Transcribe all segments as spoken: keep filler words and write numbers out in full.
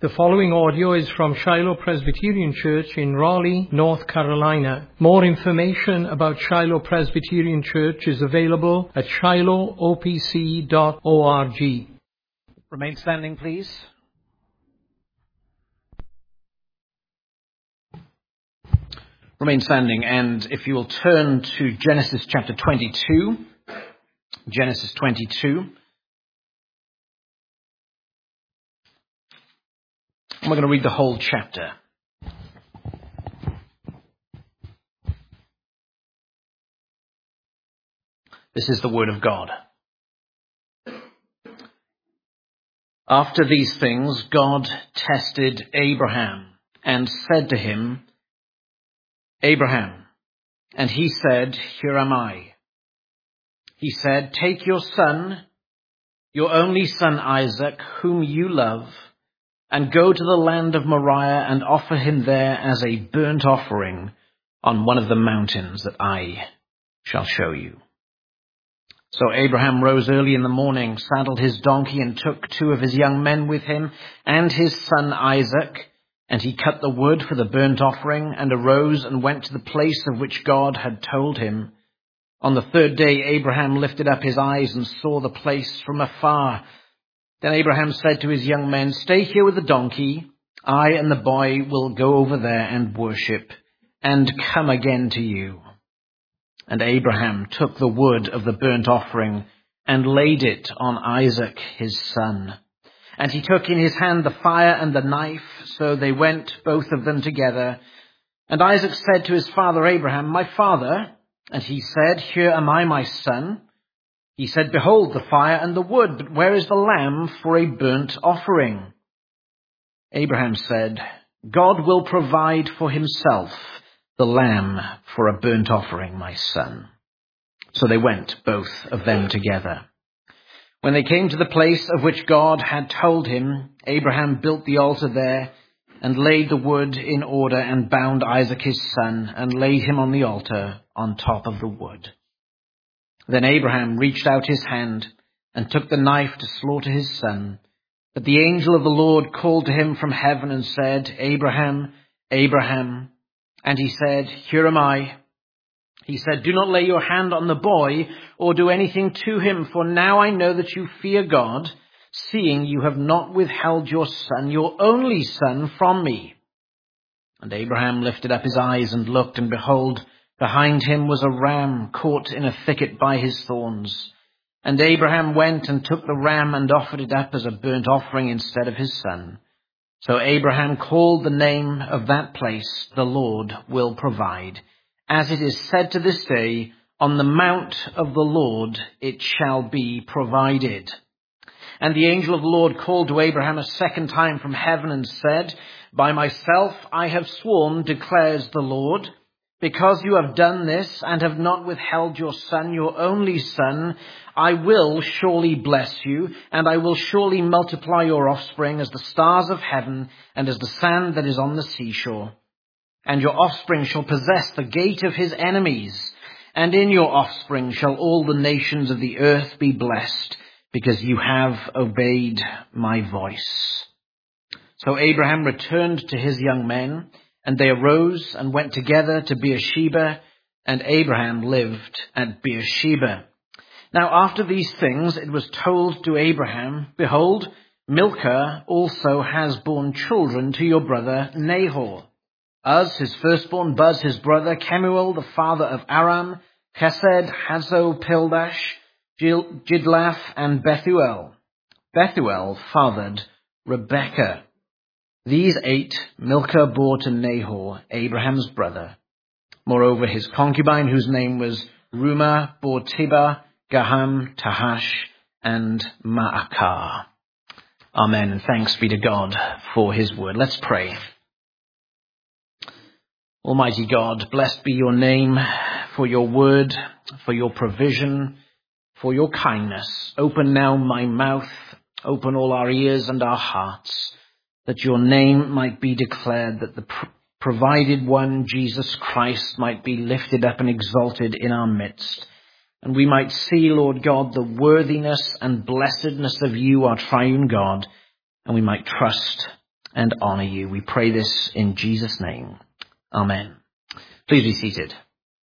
The following audio is from Shiloh Presbyterian Church in Raleigh, North Carolina. More information about Shiloh Presbyterian Church is available at shiloh o p c dot org. Remain standing, please. Remain standing, and if you will turn to Genesis chapter twenty-two. Genesis twenty-two. And we're going to read the whole chapter. This is the word of God. After these things, God tested Abraham and said to him, Abraham, and he said, Here am I. He said, Take your son, your only son Isaac, whom you love, and go to the land of Moriah and offer him there as a burnt offering on one of the mountains that I shall show you. So Abraham rose early in the morning, saddled his donkey, and took two of his young men with him and his son Isaac, and he cut the wood for the burnt offering and arose and went to the place of which God had told him. On the third day Abraham lifted up his eyes and saw the place from afar. Then Abraham said to his young men, Stay here with the donkey. I and the boy will go over there and worship, and come again to you. And Abraham took the wood of the burnt offering and laid it on Isaac his son. And he took in his hand the fire and the knife, so they went both of them together. And Isaac said to his father Abraham, My father. And he said, Here am I, my son. He said, Behold the fire and the wood, but where is the lamb for a burnt offering? Abraham said, God will provide for himself the lamb for a burnt offering, my son. So they went, both of them together. When they came to the place of which God had told him, Abraham built the altar there and laid the wood in order and bound Isaac his son and laid him on the altar on top of the wood. Then Abraham reached out his hand and took the knife to slaughter his son. But the angel of the Lord called to him from heaven and said, Abraham, Abraham. And he said, Here am I. He said, Do not lay your hand on the boy or do anything to him, for now I know that you fear God, seeing you have not withheld your son, your only son, from me. And Abraham lifted up his eyes and looked, and behold, behind him was a ram caught in a thicket by his thorns. And Abraham went and took the ram and offered it up as a burnt offering instead of his son. So Abraham called the name of that place, The Lord Will Provide. As it is said to this day, On the mount of the Lord it shall be provided. And the angel of the Lord called to Abraham a second time from heaven and said, By myself I have sworn, declares the Lord, because you have done this and have not withheld your son, your only son, I will surely bless you, and I will surely multiply your offspring as the stars of heaven and as the sand that is on the seashore. And your offspring shall possess the gate of his enemies, and in your offspring shall all the nations of the earth be blessed, because you have obeyed my voice. So Abraham returned to his young men, and they arose and went together to Beersheba, and Abraham lived at Beersheba. Now after these things it was told to Abraham, Behold, Milcah also has borne children to your brother Nahor. Uz, his firstborn, Buz, his brother, Kemuel, the father of Aram, Chesed, Hazo, Pildash, Jidlaph, and Bethuel. Bethuel fathered Rebekah. These eight Milcah bore to Nahor, Abraham's brother. Moreover, his concubine, whose name was Rumah, bore Tiba, Gaham, Tahash, and Maacah. Amen, and thanks be to God for his word. Let's pray. Almighty God, blessed be your name for your word, for your provision, for your kindness. Open now my mouth, open all our ears and our hearts, that your name might be declared, that the pr- provided one, Jesus Christ, might be lifted up and exalted in our midst. And we might see, Lord God, the worthiness and blessedness of you, our triune God, and we might trust and honor you. We pray this in Jesus' name. Amen. Please be seated.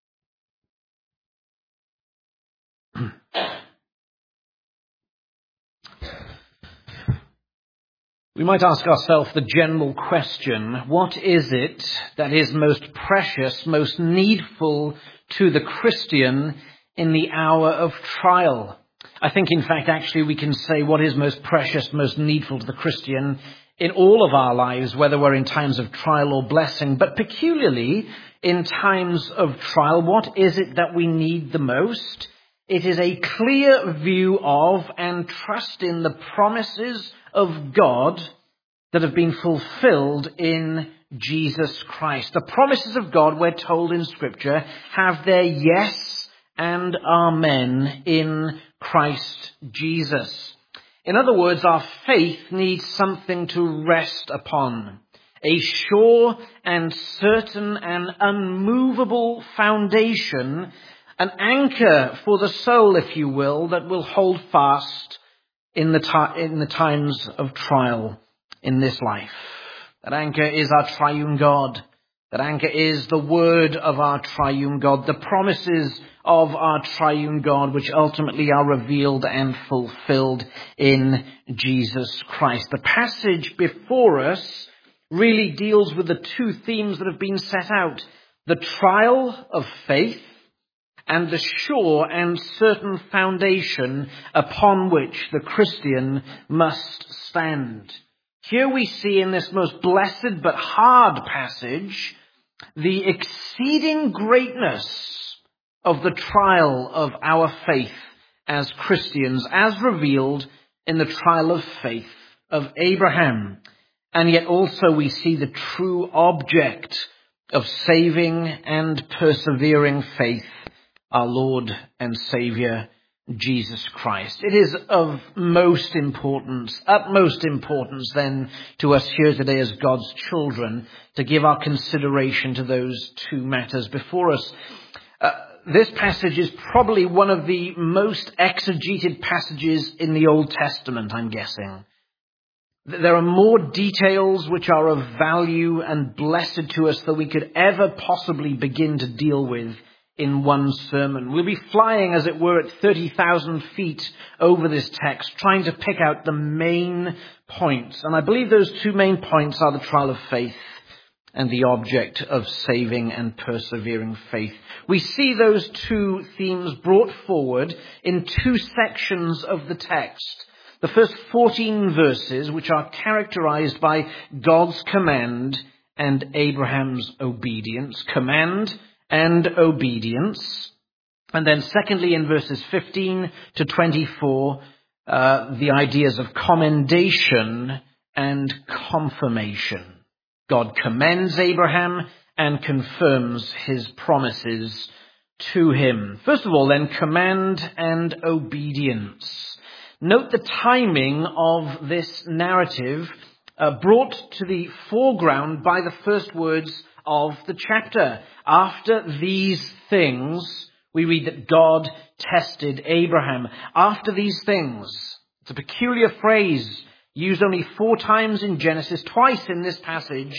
We might ask ourselves the general question, what is it that is most precious, most needful to the Christian in the hour of trial? I think, in fact, actually we can say what is most precious, most needful to the Christian in all of our lives, whether we're in times of trial or blessing, but peculiarly in times of trial, what is it that we need the most? It is a clear view of and trust in the promises of God that have been fulfilled in Jesus Christ. The promises of God, we're told in Scripture, have their yes and amen in Christ Jesus. In other words, our faith needs something to rest upon. A sure and certain and unmovable foundation, an anchor for the soul, if you will, that will hold fast in the, ti- in the times of trial in this life. That anchor is our triune God. That anchor is the word of our triune God, the promises of our triune God, which ultimately are revealed and fulfilled in Jesus Christ. The passage before us really deals with the two themes that have been set out: the trial of faith and the sure and certain foundation upon which the Christian must stand. Here we see in this most blessed but hard passage the exceeding greatness of the trial of our faith as Christians, as revealed in the trial of faith of Abraham. And yet also we see the true object of saving and persevering faith, our Lord and Savior, Jesus Christ. It is of most importance, utmost importance then to us here today as God's children to give our consideration to those two matters before us. Uh, this passage is probably one of the most exegeted passages in the Old Testament, I'm guessing. There are more details which are of value and blessed to us than we could ever possibly begin to deal with in one sermon. We'll be flying, as it were, at thirty thousand feet over this text, trying to pick out the main points. And I believe those two main points are the trial of faith and the object of saving and persevering faith. We see those two themes brought forward in two sections of the text. The first fourteen verses, which are characterized by God's command and Abraham's obedience. Command and obedience. And then secondly, in verses fifteen to twenty-four, uh, the ideas of commendation and confirmation. God commends Abraham and confirms his promises to him. First of all, then, command and obedience. Note the timing of this narrative uh, brought to the foreground by the first words of the chapter. After these things, we read that God tested Abraham. After these things. It's a peculiar phrase used only four times in Genesis, twice in this passage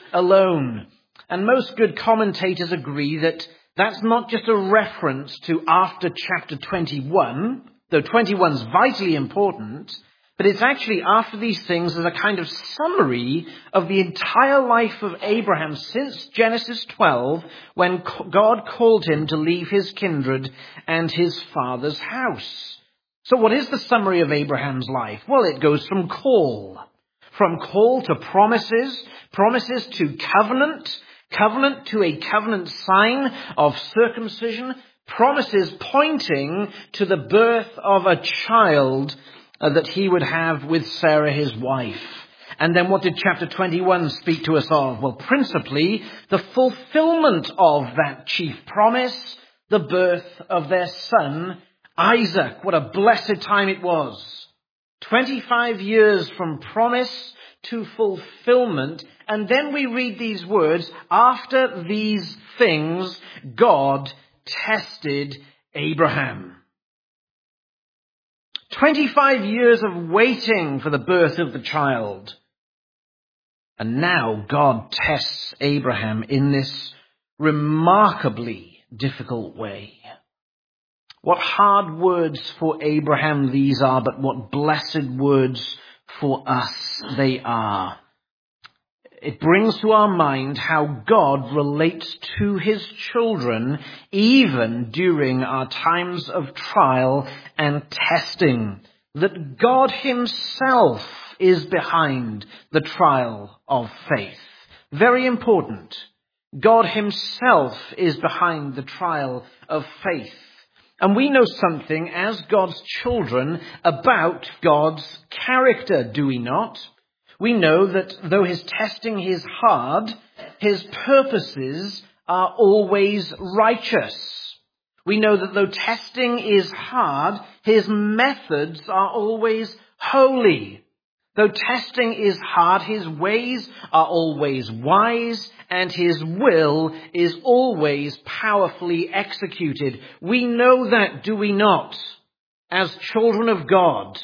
alone. And most good commentators agree that that's not just a reference to after chapter twenty-one, though twenty-one is vitally important, but it's actually after these things as a kind of summary of the entire life of Abraham since Genesis twelve, when God called him to leave his kindred and his father's house. So what is the summary of Abraham's life? Well, it goes from call. From call to promises, promises to covenant, covenant to a covenant sign of circumcision, promises pointing to the birth of a child uh, that he would have with Sarah, his wife. And then what did chapter twenty-one speak to us of? Well, principally, the fulfillment of that chief promise, the birth of their son, Isaac. What a blessed time it was. twenty-five years from promise to fulfillment. And then we read these words, after these things, God tested Abraham. twenty-five years of waiting for the birth of the child. And now God tests Abraham in this remarkably difficult way. What hard words for Abraham these are, but what blessed words for us they are. It brings to our mind how God relates to his children even during our times of trial and testing. That God himself is behind the trial of faith. Very important. God himself is behind the trial of faith. And we know something as God's children about God's character, do we not? We know that though his testing is hard, his purposes are always righteous. We know that though testing is hard, his methods are always holy. Though testing is hard, his ways are always wise, and his will is always powerfully executed. We know that, do we not, as children of God?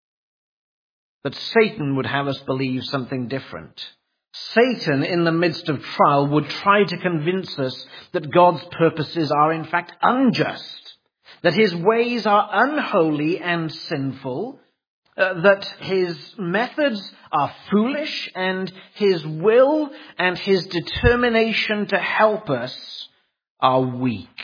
But Satan would have us believe something different. Satan, in the midst of trial, would try to convince us that God's purposes are in fact unjust, that his ways are unholy and sinful, Uh, that his methods are foolish, and his will and his determination to help us are weak.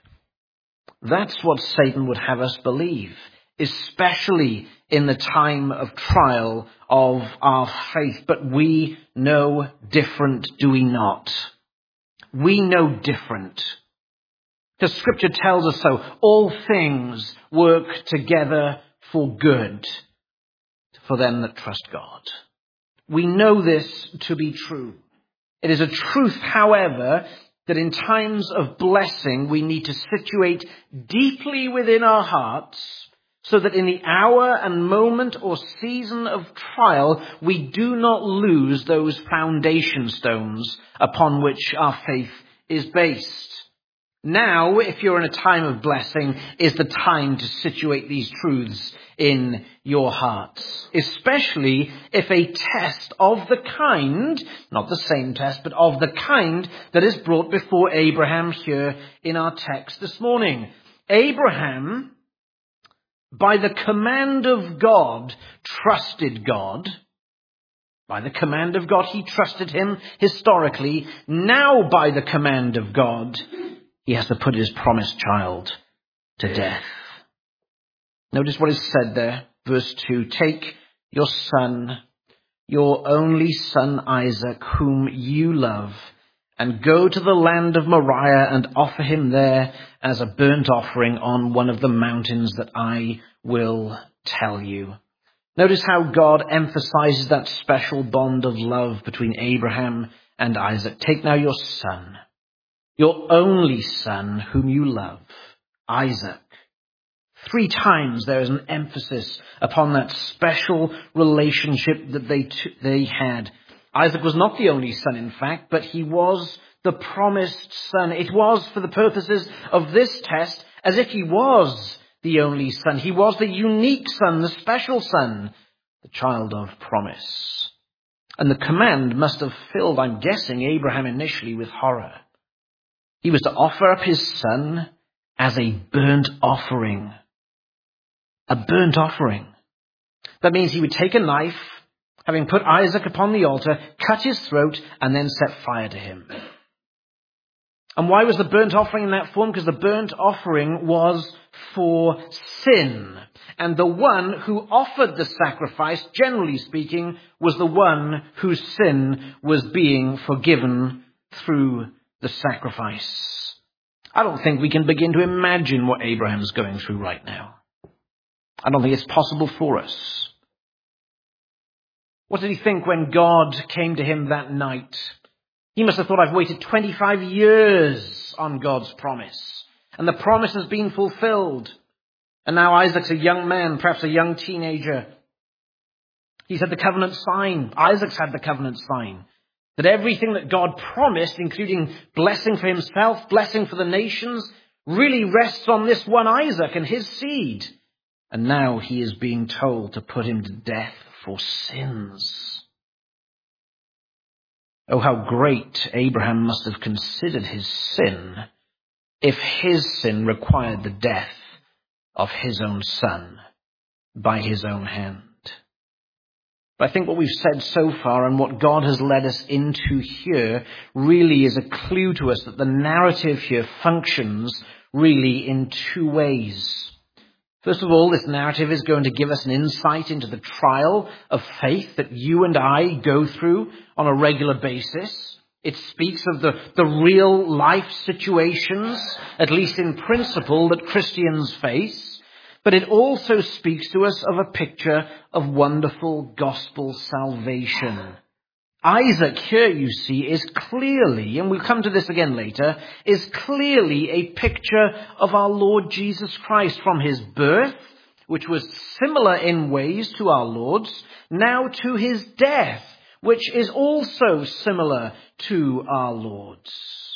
That's what Satan would have us believe, especially in the time of trial of our faith. But we know different, do we not? We know different. The scripture tells us so. All things work together for good for them that trust God. We know this to be true. It is a truth, however, that in times of blessing we need to situate deeply within our hearts so that in the hour and moment or season of trial we do not lose those foundation stones upon which our faith is based. Now, if you're in a time of blessing, is the time to situate these truths in your hearts, especially if a test of the kind, not the same test, but of the kind that is brought before Abraham here in our text this morning. Abraham, by the command of God, trusted God. By the command of God, he trusted him historically. Now, by the command of God, he has to put his promised child to death. Notice what is said there, verse two. Take your son, your only son Isaac, whom you love, and go to the land of Moriah and offer him there as a burnt offering on one of the mountains that I will tell you. Notice how God emphasizes that special bond of love between Abraham and Isaac. Take now your son, your only son whom you love, Isaac. Three times there is an emphasis upon that special relationship that they t- they had. Isaac was not the only son, in fact, but he was the promised son. It was, for the purposes of this test, as if he was the only son. He was the unique son, the special son, the child of promise. And the command must have filled, I'm guessing, Abraham initially with horror. He was to offer up his son as a burnt offering. A burnt offering. That means he would take a knife, having put Isaac upon the altar, cut his throat, and then set fire to him. And why was the burnt offering in that form? Because the burnt offering was for sin. And the one who offered the sacrifice, generally speaking, was the one whose sin was being forgiven through the sacrifice. I don't think we can begin to imagine what Abraham's going through right now. I don't think it's possible for us. What did he think when God came to him that night? He must have thought, I've waited twenty-five years on God's promise, and the promise has been fulfilled. And now Isaac's a young man, perhaps a young teenager. He's had the covenant sign. Isaac's had the covenant sign. That everything that God promised, including blessing for himself, blessing for the nations, really rests on this one Isaac and his seed. And now he is being told to put him to death for sins. Oh, how great Abraham must have considered his sin if his sin required the death of his own son by his own hand. But I think what we've said so far and what God has led us into here really is a clue to us that the narrative here functions really in two ways. First of all, this narrative is going to give us an insight into the trial of faith that you and I go through on a regular basis. It speaks of the, the real life situations, at least in principle, that Christians face. But it also speaks to us of a picture of wonderful gospel salvation. Isaac here, you see, is clearly, and we'll come to this again later, is clearly a picture of our Lord Jesus Christ from his birth, which was similar in ways to our Lord's, now to his death, which is also similar to our Lord's.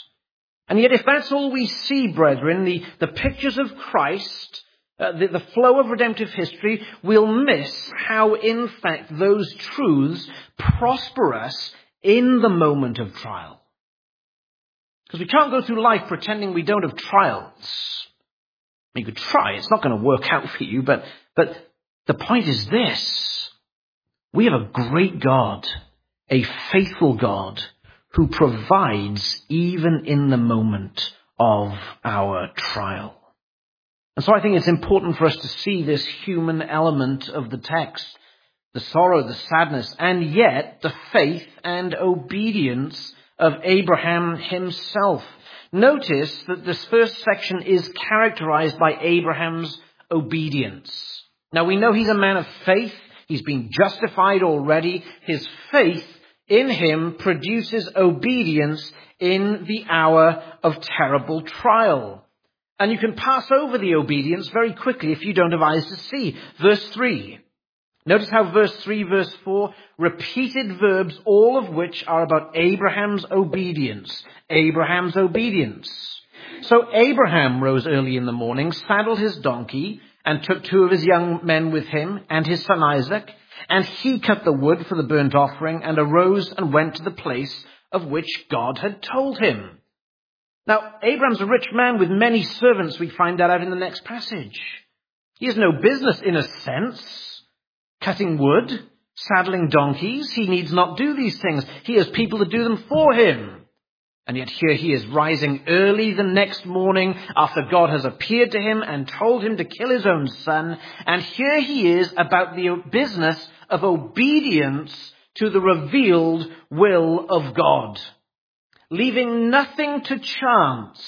And yet if that's all we see, brethren, the, the pictures of Christ, Uh, the, the flow of redemptive history, we'll miss how, in fact, those truths prosper us in the moment of trial. Because we can't go through life pretending we don't have trials. You could try, it's not going to work out for you, but, but the point is this. We have a great God, a faithful God, who provides even in the moment of our trial. And so I think it's important for us to see this human element of the text, the sorrow, the sadness, and yet the faith and obedience of Abraham himself. Notice that this first section is characterized by Abraham's obedience. Now we know he's a man of faith. He's been justified already. His faith in him produces obedience in the hour of terrible trial. And you can pass over the obedience very quickly if you don't have eyes to see. Verse three. Notice how verse three, verse four, repeated verbs, all of which are about Abraham's obedience. Abraham's obedience. So Abraham rose early in the morning, saddled his donkey, and took two of his young men with him, and his son Isaac, and he cut the wood for the burnt offering, and arose and went to the place of which God had told him. Now, Abraham's a rich man with many servants. We find that out in the next passage. He has no business, in a sense, cutting wood, saddling donkeys. He needs not do these things. He has people to do them for him. And yet here he is rising early the next morning after God has appeared to him and told him to kill his own son. And here he is about the business of obedience to the revealed will of God. Leaving nothing to chance,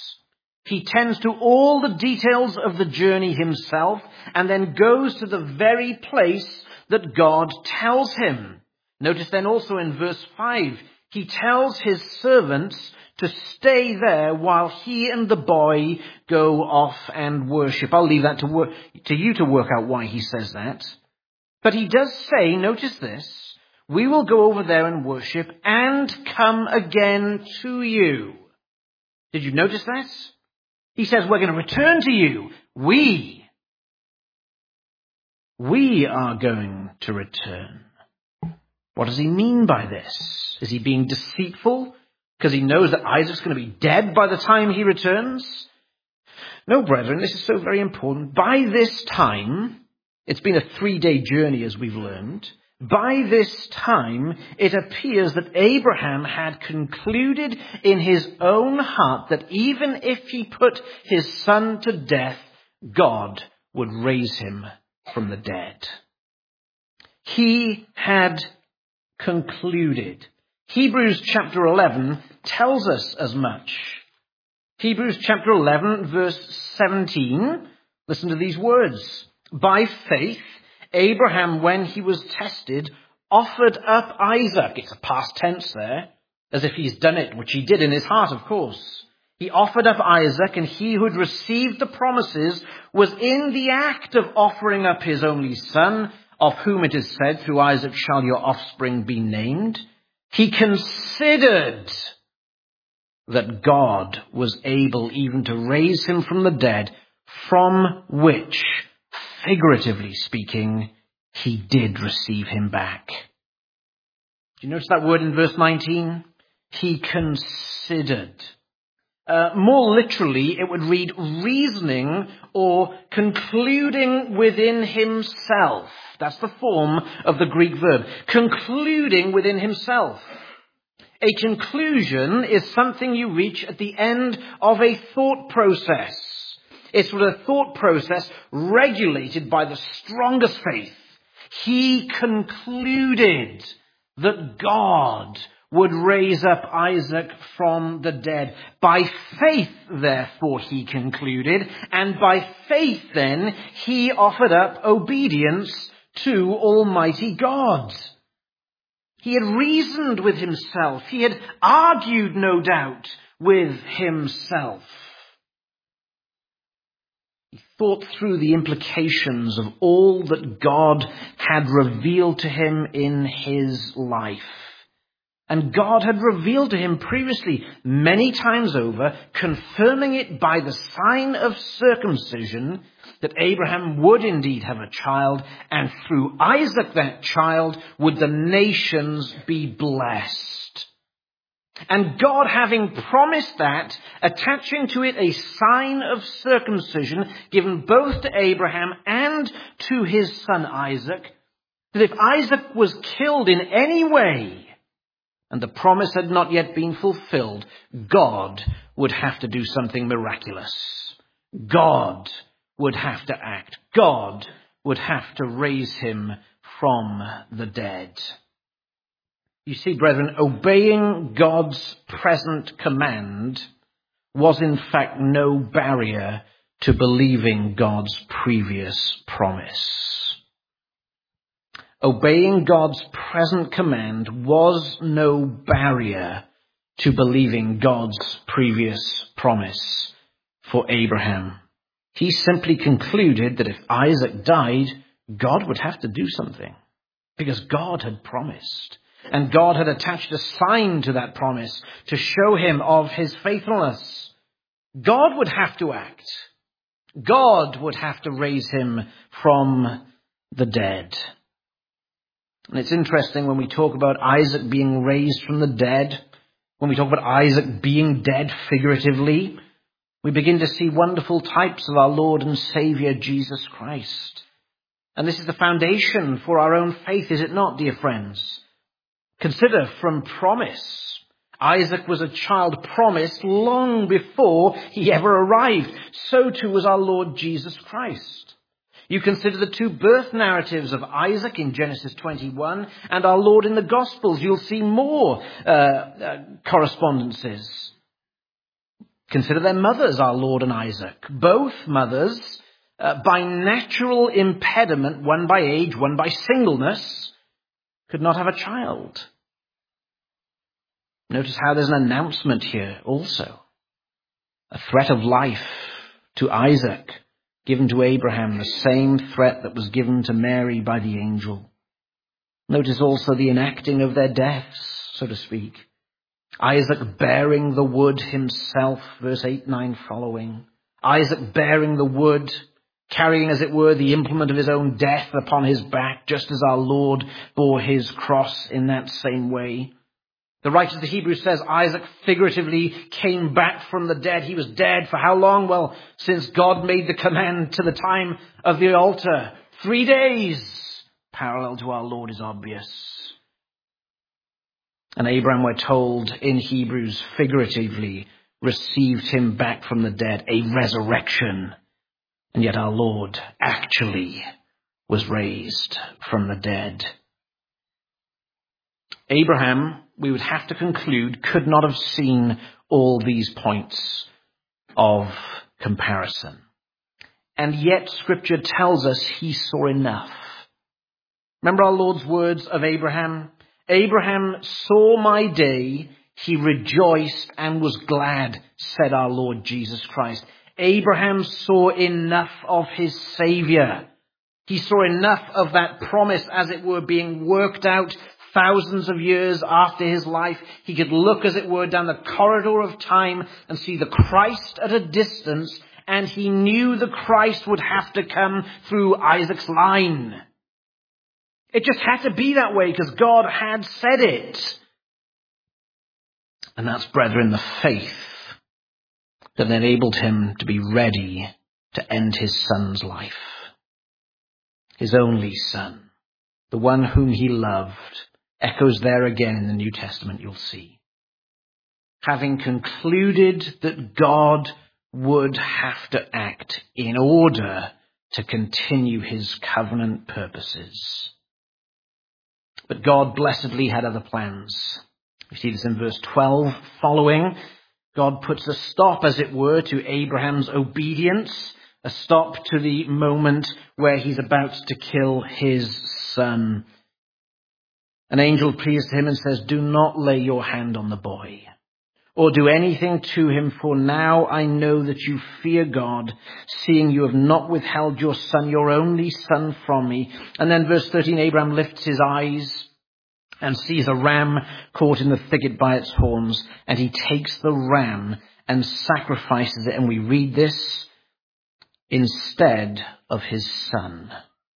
he tends to all the details of the journey himself and then goes to the very place that God tells him. Notice then also in verse five, he tells his servants to stay there while he and the boy go off and worship. I'll leave that to, work, to you to work out why he says that. But he does say, notice this, we will go over there and worship and come again to you. Did you notice that? He says, we're going to return to you. We. We are going to return. What does he mean by this? Is he being deceitful because he knows that Isaac's going to be dead by the time he returns? No, brethren, this is so very important. By this time, it's been a three-day journey as we've learned. By this time, it appears that Abraham had concluded in his own heart that even if he put his son to death, God would raise him from the dead. He had concluded. Hebrews chapter eleven tells us as much. Hebrews chapter eleven, verse seventeen. Listen to these words. By faith, Abraham, when he was tested, offered up Isaac. It's a past tense there, as if he's done it, which he did in his heart, of course. He offered up Isaac, and he who had received the promises was in the act of offering up his only son, of whom it is said, through Isaac shall your offspring be named. He considered that God was able even to raise him from the dead, from which, figuratively speaking, he did receive him back. Do you notice that word in verse nineteen? He considered. Uh, more literally, it would read reasoning or concluding within himself. That's the form of the Greek verb. Concluding within himself. A conclusion is something you reach at the end of a thought process. It's with a thought process regulated by the strongest faith. He concluded that God would raise up Isaac from the dead. By faith, therefore, he concluded, and by faith, then, he offered up obedience to Almighty God. He had reasoned with himself. He had argued, no doubt, with himself. He thought through the implications of all that God had revealed to him in his life. And God had revealed to him previously, many times over, confirming it by the sign of circumcision, that Abraham would indeed have a child, and through Isaac, that child, would the nations be blessed. And God, having promised that, attaching to it a sign of circumcision, given both to Abraham and to his son Isaac, that if Isaac was killed in any way, and the promise had not yet been fulfilled, God would have to do something miraculous. God would have to act. God would have to raise him from the dead. You see, brethren, obeying God's present command was in fact no barrier to believing God's previous promise. Obeying God's present command was no barrier to believing God's previous promise for Abraham. He simply concluded that if Isaac died, God would have to do something, because God had promised. And God had attached a sign to that promise to show him of his faithfulness. God would have to act. God would have to raise him from the dead. And it's interesting when we talk about Isaac being raised from the dead, when we talk about Isaac being dead figuratively, we begin to see wonderful types of our Lord and Savior, Jesus Christ. And this is the foundation for our own faith, is it not, dear friends? Consider, from promise, Isaac was a child promised long before he ever arrived. So too was our Lord Jesus Christ. You consider the two birth narratives of Isaac in Genesis twenty-one and our Lord in the Gospels. You'll see more uh, uh, correspondences. Consider their mothers, our Lord and Isaac. Both mothers, uh, by natural impediment, one by age, one by singleness, could not have a child. Notice how there's an announcement here also. A threat of life to Isaac, given to Abraham, the same threat that was given to Mary by the angel. Notice also the enacting of their deaths, so to speak. Isaac bearing the wood himself, verse eight, nine following. Isaac bearing the wood, carrying, as it were, the implement of his own death upon his back, just as our Lord bore his cross in that same way. The writer of the Hebrews says Isaac figuratively came back from the dead. He was dead for how long? Well, since God made the command to the time of the altar. Three days. Parallel to our Lord is obvious. And Abraham, we're told in Hebrews, figuratively received him back from the dead, a resurrection. And yet our Lord actually was raised from the dead. Abraham, we would have to conclude, could not have seen all these points of comparison. And yet Scripture tells us he saw enough. Remember our Lord's words of Abraham? Abraham saw my day, he rejoiced and was glad, said our Lord Jesus Christ. Abraham saw enough of his Savior. He saw enough of that promise, as it were, being worked out thousands of years after his life. He could look, as it were, down the corridor of time and see the Christ at a distance, and he knew the Christ would have to come through Isaac's line. It just had to be that way because God had said it. And that's, brethren, the faith that enabled him to be ready to end his son's life. His only son, the one whom he loved, echoes there again in the New Testament, you'll see. Having concluded that God would have to act in order to continue his covenant purposes. But God blessedly had other plans. We see this in verse twelve following. God puts a stop, as it were, to Abraham's obedience, a stop to the moment where he's about to kill his son. An angel pleads to him and says, "Do not lay your hand on the boy, or do anything to him, for now I know that you fear God, seeing you have not withheld your son, your only son, from me." And then verse thirteen, Abraham lifts his eyes and sees a ram caught in the thicket by its horns, and he takes the ram and sacrifices it. And we read this, instead of his son.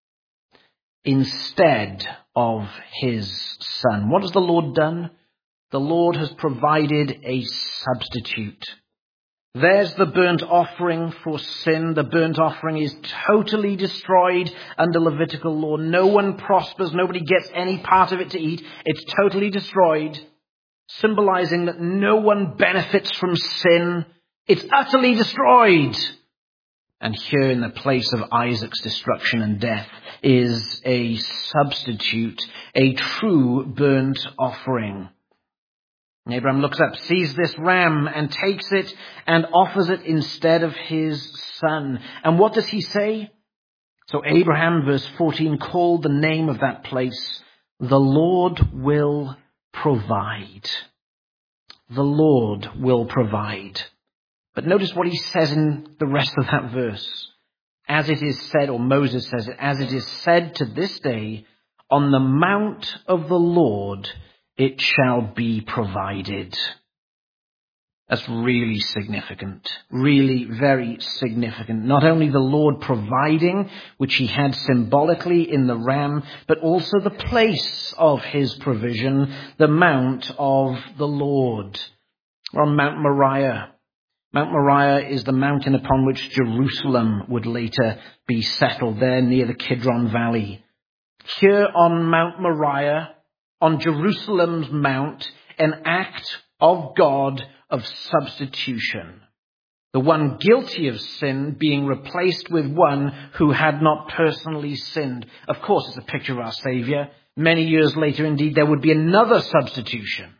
Instead of his son. What has the Lord done? The Lord has provided a substitute. There's the burnt offering for sin. The burnt offering is totally destroyed under Levitical law. No one prospers. Nobody gets any part of it to eat. It's totally destroyed, symbolizing that no one benefits from sin. It's utterly destroyed. And here in the place of Isaac's destruction and death is a substitute, a true burnt offering. And Abraham looks up, sees this ram, and takes it and offers it instead of his son. And what does he say? So Abraham, verse fourteen, called the name of that place, "The Lord will provide." The Lord will provide. But notice what he says in the rest of that verse. As it is said, or Moses says it, as it is said to this day, on the mount of the Lord it shall be provided. That's really significant. Really very significant. Not only the Lord providing, which he had symbolically in the ram, but also the place of his provision, the mount of the Lord. We're on Mount Moriah. Mount Moriah is the mountain upon which Jerusalem would later be settled, there near the Kidron Valley. Here on Mount Moriah, on Jerusalem's mount, an act of God of substitution. The one guilty of sin being replaced with one who had not personally sinned. Of course, it's a picture of our Savior. Many years later, indeed, there would be another substitution.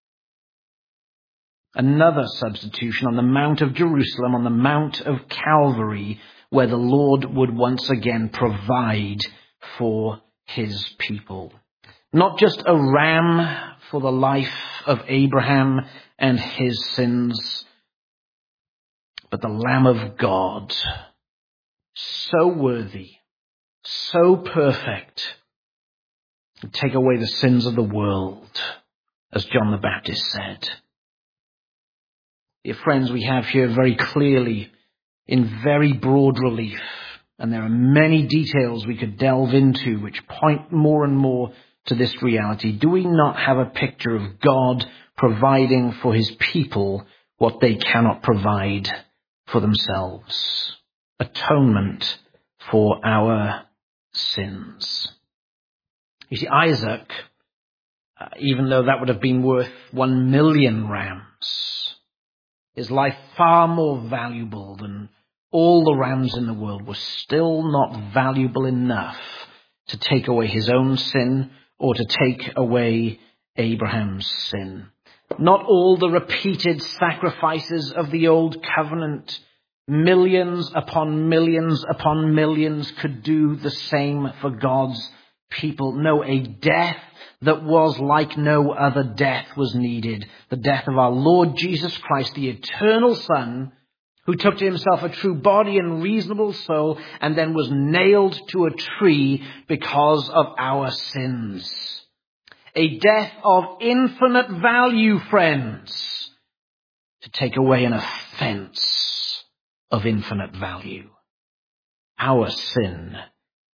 Another substitution on the Mount of Jerusalem, on the Mount of Calvary, where the Lord would once again provide for his people. Not just a ram for the life of Abraham and his sins, but the Lamb of God, so worthy, so perfect, to take away the sins of the world, as John the Baptist said. Dear friends, we have here very clearly, in very broad relief, and there are many details we could delve into which point more and more to this reality. Do we not have a picture of God providing for his people what they cannot provide for themselves? Atonement for our sins. You see, Isaac, uh, even though that would have been worth one million rams, his life far more valuable than all the rams in the world, was still not valuable enough to take away his own sin or to take away Abraham's sin. Not all the repeated sacrifices of the old covenant, millions upon millions upon millions, could do the same for God's people. No, a death that was like no other death was needed. The death of our Lord Jesus Christ, the eternal Son, who took to himself a true body and reasonable soul, and then was nailed to a tree because of our sins. A death of infinite value, friends, to take away an offense of infinite value. Our sin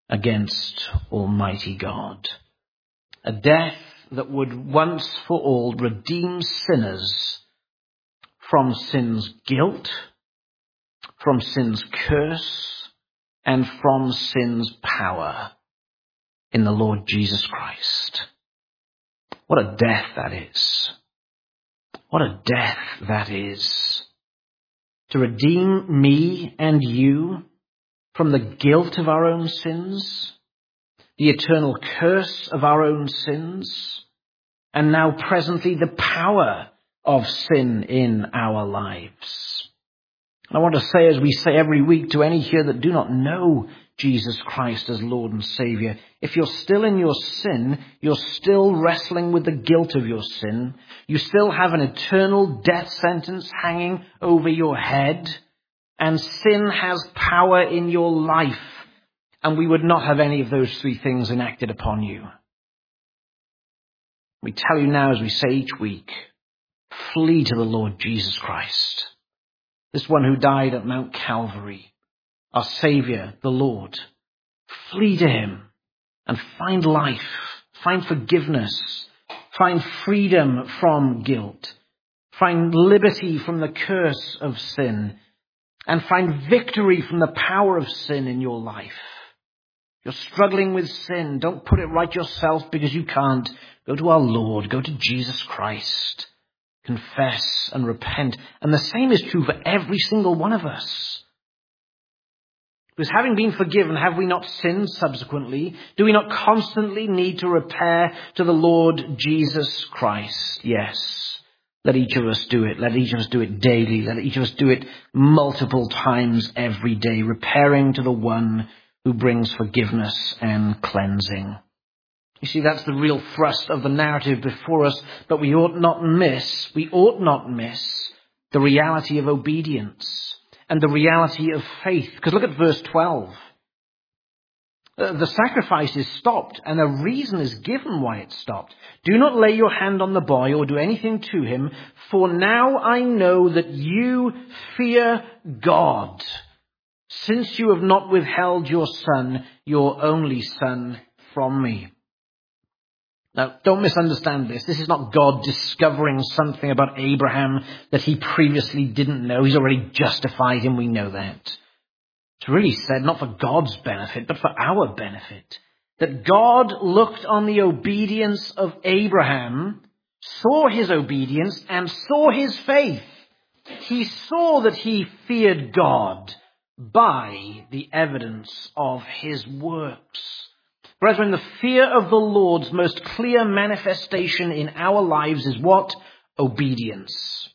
against Almighty God. A death that would once for all redeem sinners from sin's guilt, from sin's curse, and from sin's power in the Lord Jesus Christ. What a death that is. What a death that is. To redeem me and you from the guilt of our own sins, the eternal curse of our own sins, and now presently the power of sin in our lives. I want to say, as we say every week to any here that do not know Jesus Christ as Lord and Savior, if you're still in your sin, you're still wrestling with the guilt of your sin. You still have an eternal death sentence hanging over your head, and sin has power in your life, and we would not have any of those three things enacted upon you. We tell you now, as we say each week, flee to the Lord Jesus Christ, this one who died at Mount Calvary, our Savior, the Lord. Flee to him and find life, find forgiveness, find freedom from guilt, find liberty from the curse of sin, and find victory from the power of sin in your life. You're struggling with sin. Don't put it right yourself because you can't. Go to our Lord. Go to Jesus Christ. Confess and repent. And the same is true for every single one of us. Because having been forgiven, have we not sinned subsequently? Do we not constantly need to repair to the Lord Jesus Christ? Yes. Let each of us do it. Let each of us do it daily. Let each of us do it multiple times every day, repairing to the one who brings forgiveness and cleansing. You see, that's the real thrust of the narrative before us, but we ought not miss, we ought not miss the reality of obedience and the reality of faith. Because look at verse twelve. Uh, the sacrifice is stopped, and a reason is given why it stopped. Do not lay your hand on the boy or do anything to him, for now I know that you fear God, since you have not withheld your son, your only son, from me. Now, don't misunderstand this. This is not God discovering something about Abraham that he previously didn't know. He's already justified him. We know that. It's really said not for God's benefit, but for our benefit. That God looked on the obedience of Abraham, saw his obedience, and saw his faith. He saw that he feared God by the evidence of his works. Brethren, the fear of the Lord's most clear manifestation in our lives is what? Obedience.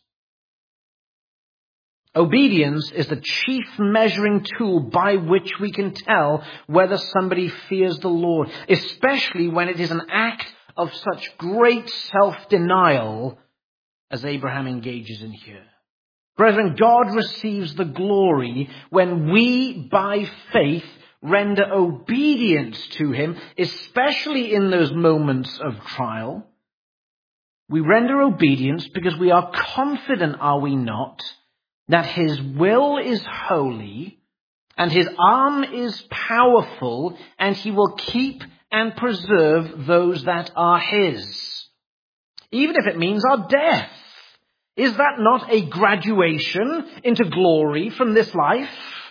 Obedience is the chief measuring tool by which we can tell whether somebody fears the Lord, especially when it is an act of such great self-denial as Abraham engages in here. Brethren, God receives the glory when we, by faith, render obedience to him, especially in those moments of trial. We render obedience because we are confident, are we not, that his will is holy and his arm is powerful and he will keep and preserve those that are his, even if it means our death. Is that not a graduation into glory from this life?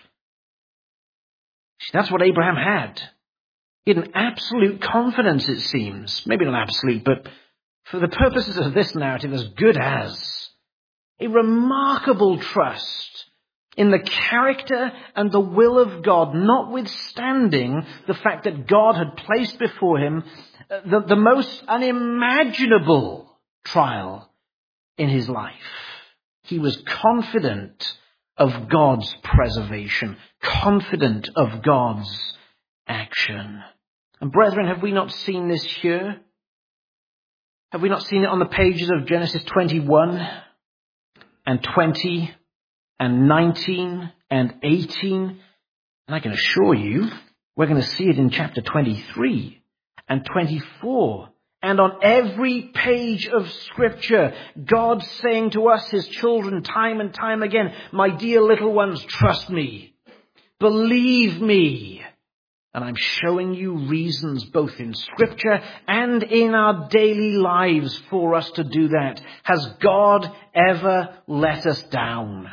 That's what Abraham had. He had an absolute confidence, it seems. Maybe not absolute, but for the purposes of this narrative, as good as. A remarkable trust in the character and the will of God, notwithstanding the fact that God had placed before him the, the most unimaginable trial in his life. He was confident of God's preservation, confident of God's action. And brethren, have we not seen this here? Have we not seen it on the pages of Genesis twenty-one and twenty and nineteen and eighteen? And I can assure you, we're going to see it in chapter twenty-three and twenty-four. And on every page of Scripture, God saying to us, his children, time and time again, my dear little ones, trust me. Believe me. And I'm showing you reasons both in Scripture and in our daily lives for us to do that. Has God ever let us down?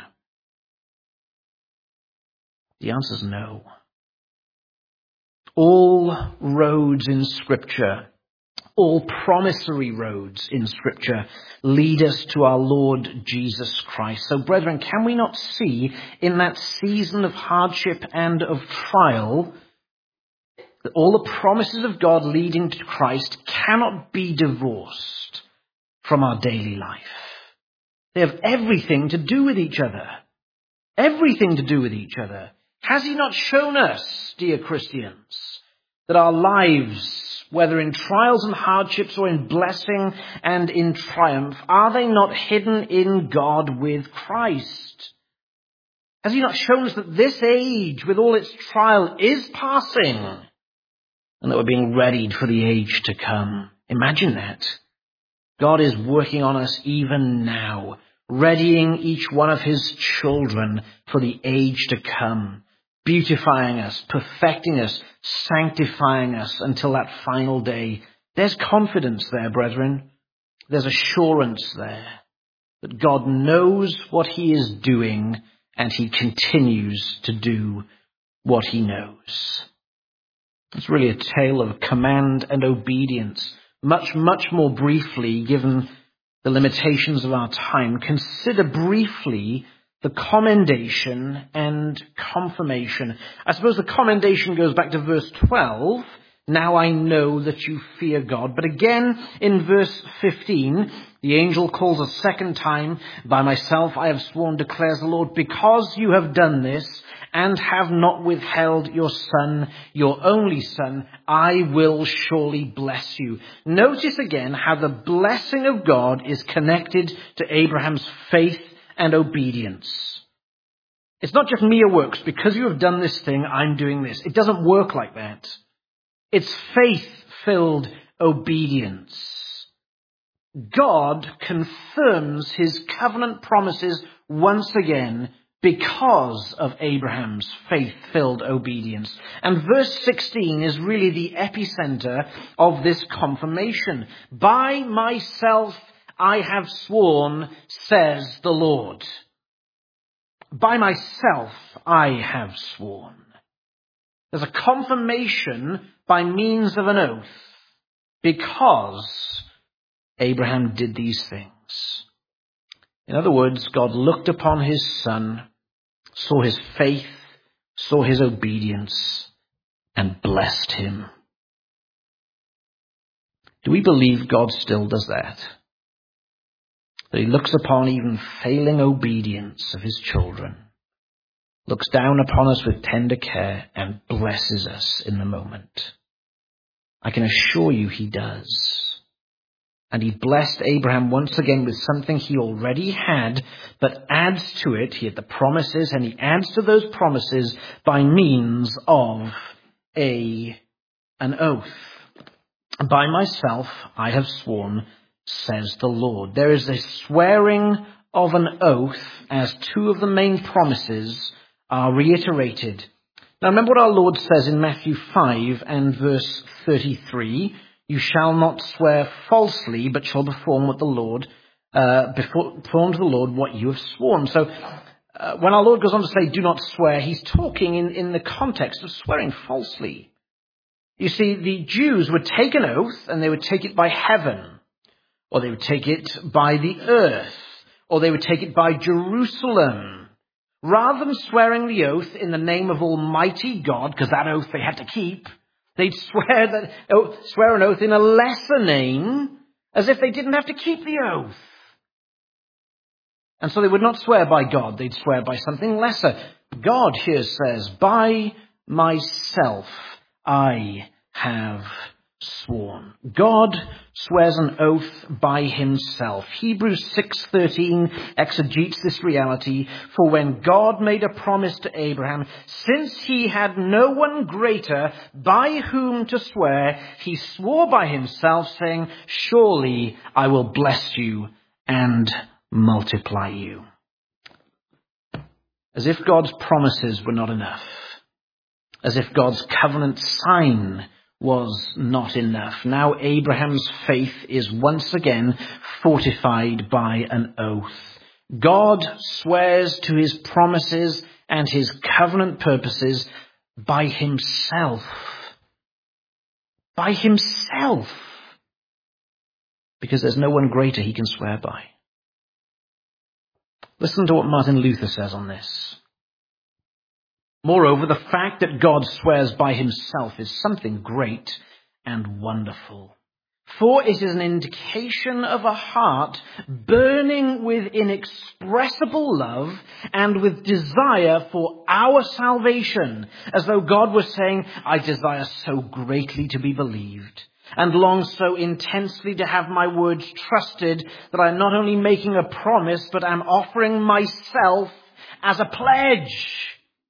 The answer is no. All roads in Scripture, all promissory roads in Scripture, lead us to our Lord Jesus Christ. So, brethren, can we not see in that season of hardship and of trial that all the promises of God leading to Christ cannot be divorced from our daily life? They have everything to do with each other. Everything to do with each other. Has he not shown us, dear Christians, that our lives, whether in trials and hardships or in blessing and in triumph, are they not hidden in God with Christ? Has he not shown us that this age, with all its trial, is passing, and that we're being readied for the age to come? Imagine that. God is working on us even now, readying each one of his children for the age to come, beautifying us, perfecting us, sanctifying us until that final day. There's confidence there, brethren. There's assurance there that God knows what he is doing, and he continues to do what he knows. It's really a tale of command and obedience. Much, much more briefly, given the limitations of our time, consider briefly the commendation and confirmation. I suppose the commendation goes back to verse twelve. Now I know that you fear God. But again, in verse fifteen, the angel calls a second time, by myself I have sworn, declares the Lord, because you have done this and have not withheld your son, your only son, I will surely bless you. Notice again how the blessing of God is connected to Abraham's faith and obedience. It's not just mere works. Because you have done this thing, I'm doing this. It doesn't work like that. It's faith-filled obedience. God confirms his covenant promises once again because of Abraham's faith-filled obedience. And verse sixteen is really the epicenter of this confirmation. By myself I have sworn, says the Lord. By myself I have sworn. There's a confirmation by means of an oath because Abraham did these things. In other words, God looked upon his son, saw his faith, saw his obedience, and blessed him. Do we believe God still does that? That he looks upon even failing obedience of his children, looks down upon us with tender care, and blesses us in the moment? I can assure you he does. And he blessed Abraham once again with something he already had, but adds to it. He had the promises, and he adds to those promises by means of a an oath. By myself I have sworn, says the Lord. There is a swearing of an oath as two of the main promises are reiterated. Now remember what our Lord says in Matthew five and verse thirty-three. You shall not swear falsely, but shall perform what the Lord, uh, perform to the Lord what you have sworn. So uh, when our Lord goes on to say, do not swear, he's talking in, in the context of swearing falsely. You see, the Jews would take an oath, and they would take it by heaven, or they would take it by the earth, or they would take it by Jerusalem. Rather than swearing the oath in the name of Almighty God, because that oath they had to keep, they'd swear that oh, swear an oath in a lesser name, as if they didn't have to keep the oath. And so they would not swear by God, they'd swear by something lesser. God here says, by myself I have sworn. God swears an oath by himself. Hebrews six thirteen exegetes this reality. For when God made a promise to Abraham, since he had no one greater by whom to swear, he swore by himself, saying, surely I will bless you and multiply you. As if God's promises were not enough, as if God's covenant sign was not enough. Now Abraham's faith is once again fortified by an oath. God swears to his promises and his covenant purposes by himself. By himself. Because there's no one greater he can swear by. Listen to what Martin Luther says on this. Moreover, the fact that God swears by himself is something great and wonderful. For it is an indication of a heart burning with inexpressible love and with desire for our salvation, as though God was saying, I desire so greatly to be believed, and long so intensely to have my words trusted, that I am not only making a promise, but am offering myself as a pledge.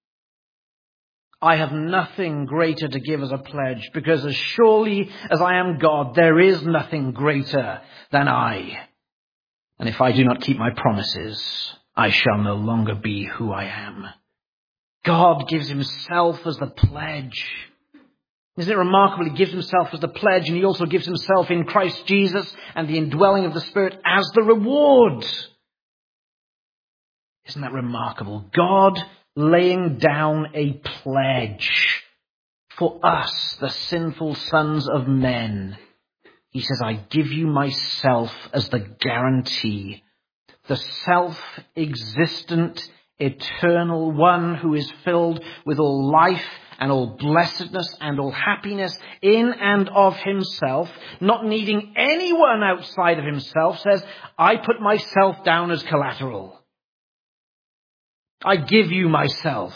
I have nothing greater to give as a pledge, because as surely as I am God, there is nothing greater than I. And if I do not keep my promises, I shall no longer be who I am. God gives himself as the pledge. Isn't it remarkable? He gives himself as the pledge, and he also gives himself in Christ Jesus and the indwelling of the Spirit as the reward. Isn't that remarkable? God laying down a pledge for us, the sinful sons of men. He says, I give you myself as the guarantee, the self-existent, eternal one who is filled with all life and all blessedness and all happiness in and of himself, not needing anyone outside of himself, says, I put myself down as collateral. I give you myself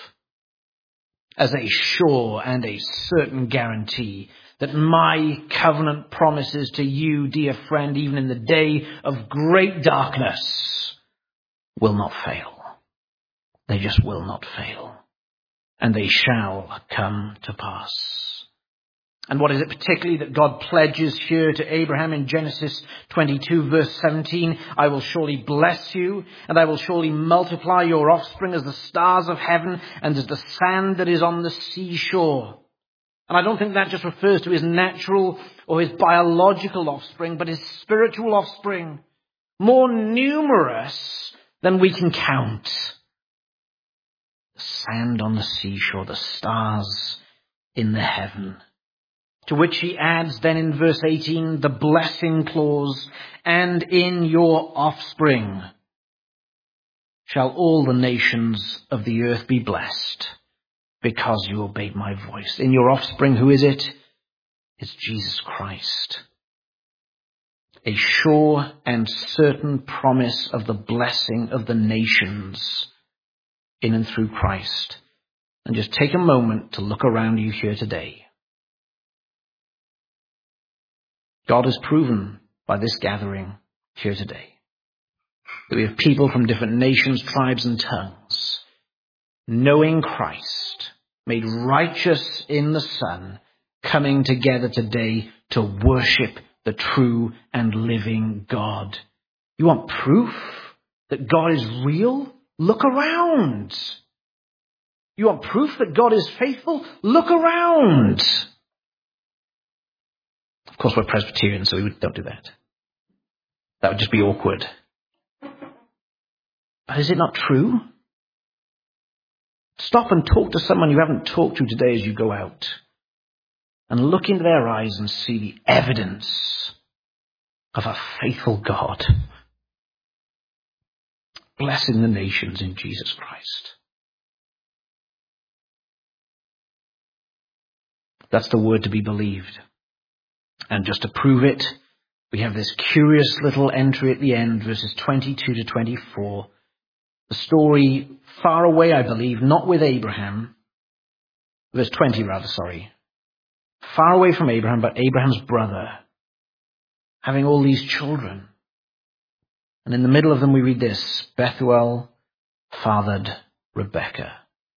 as a sure and a certain guarantee that my covenant promises to you, dear friend, even in the day of great darkness, will not fail. They just will not fail. And they shall come to pass. And what is it particularly that God pledges here to Abraham in Genesis twenty-two, verse seventeen? I will surely bless you, and I will surely multiply your offspring as the stars of heaven and as the sand that is on the seashore. And I don't think that just refers to his natural or his biological offspring, but his spiritual offspring, more numerous than we can count. The sand on the seashore, the stars in the heaven. To which he adds then in verse eighteen, the blessing clause, and in your offspring shall all the nations of the earth be blessed, because you obeyed my voice. In your offspring, who is it? It's Jesus Christ. A sure and certain promise of the blessing of the nations in and through Christ. And just take a moment to look around you here today. God has proven by this gathering here today that we have people from different nations, tribes, and tongues, knowing Christ, made righteous in the Son, coming together today to worship the true and living God. You want proof that God is real? Look around. You want proof that God is faithful? Look around. Of course, we're Presbyterians, so we don't do that. That would just be awkward. But is it not true? Stop and talk to someone you haven't talked to today as you go out. And look into their eyes and see the evidence of a faithful God. Blessing the nations in Jesus Christ. That's the word to be believed. And just to prove it, we have this curious little entry at the end, verses twenty-two to twenty-four. The story far away, I believe, not with Abraham. Verse twenty, rather, sorry. Far away from Abraham, but Abraham's brother, having all these children. And in the middle of them we read this, Bethuel fathered Rebekah,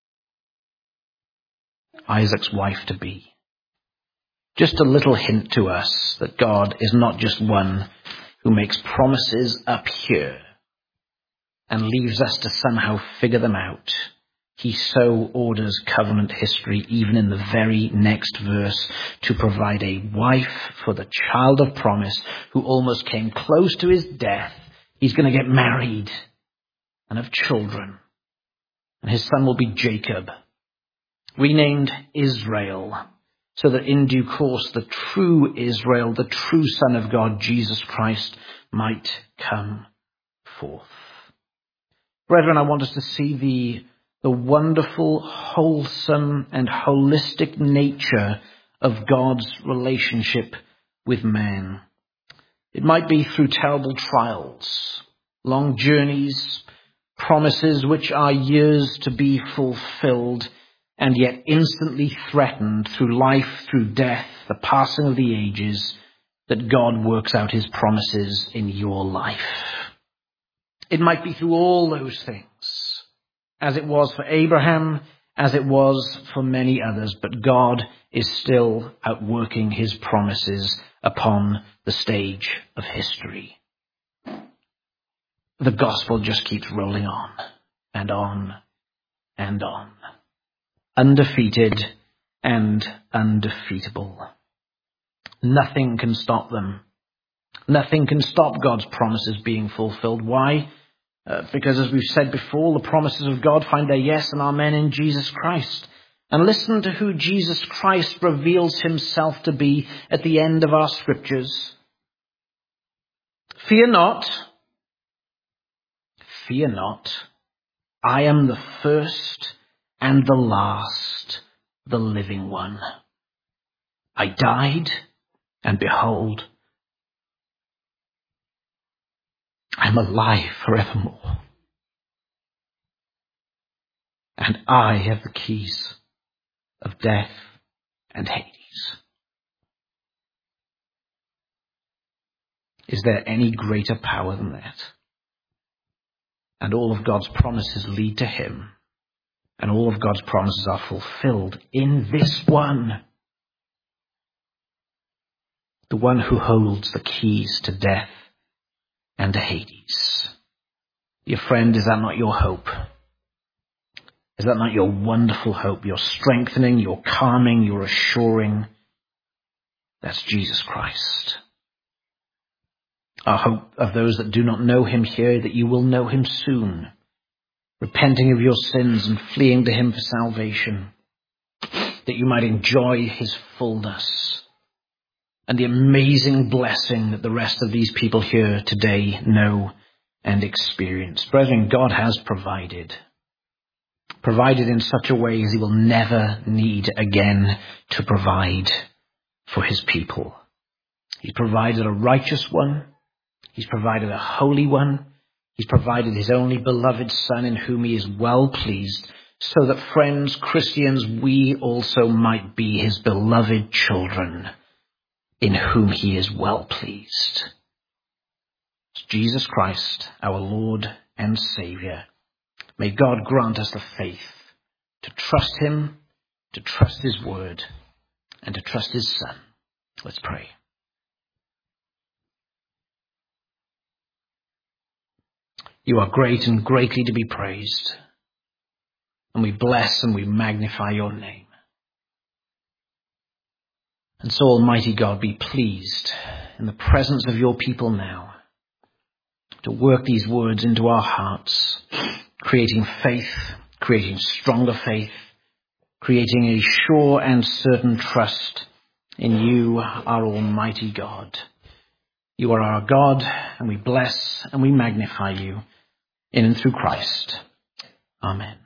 Isaac's wife to be. Just a little hint to us that God is not just one who makes promises up here and leaves us to somehow figure them out. He so orders covenant history, even in the very next verse, to provide a wife for the child of promise who almost came close to his death. He's going to get married and have children. And his son will be Jacob, renamed Israel, so that in due course the true Israel, the true Son of God, Jesus Christ, might come forth. Brethren, I want us to see the, the wonderful, wholesome, and holistic nature of God's relationship with man. It might be through terrible trials, long journeys, promises which are years to be fulfilled, and yet instantly threatened through life, through death, the passing of the ages, that God works out his promises in your life. It might be through all those things, as it was for Abraham, as it was for many others, but God is still outworking his promises upon the stage of history. The gospel just keeps rolling on and on and on. Undefeated and undefeatable. Nothing can stop them. Nothing can stop God's promises being fulfilled. Why? Uh, because as we've said before, the promises of God find their yes and amen in Jesus Christ. And listen to who Jesus Christ reveals himself to be at the end of our scriptures. Fear not. Fear not. I am the first and the last, the living one. I died, and behold, I'm alive forevermore. And I have the keys of death and Hades. Is there any greater power than that? And all of God's promises lead to him. And all of God's promises are fulfilled in this one. The one who holds the keys to death and to Hades. Dear friend, is that not your hope? Is that not your wonderful hope? Your strengthening, your calming, your assuring? That's Jesus Christ. Our hope of those that do not know him here, that you will know him soon, repenting of your sins and fleeing to him for salvation, that you might enjoy his fullness and the amazing blessing that the rest of these people here today know and experience. Brethren, God has provided. Provided in such a way as he will never need again to provide for his people. He's provided a righteous one. He's provided a holy one. He's provided his only beloved Son in whom he is well pleased, so that, friends, Christians, we also might be his beloved children in whom he is well pleased. It's Jesus Christ, our Lord and Savior. May God grant us the faith to trust him, to trust his word, and to trust his Son. Let's pray. You are great and greatly to be praised, and we bless and we magnify your name. And so, Almighty God, be pleased in the presence of your people now to work these words into our hearts, creating faith, creating stronger faith, creating a sure and certain trust in you, our Almighty God. You are our God, and we bless and we magnify you in and through Christ. Amen.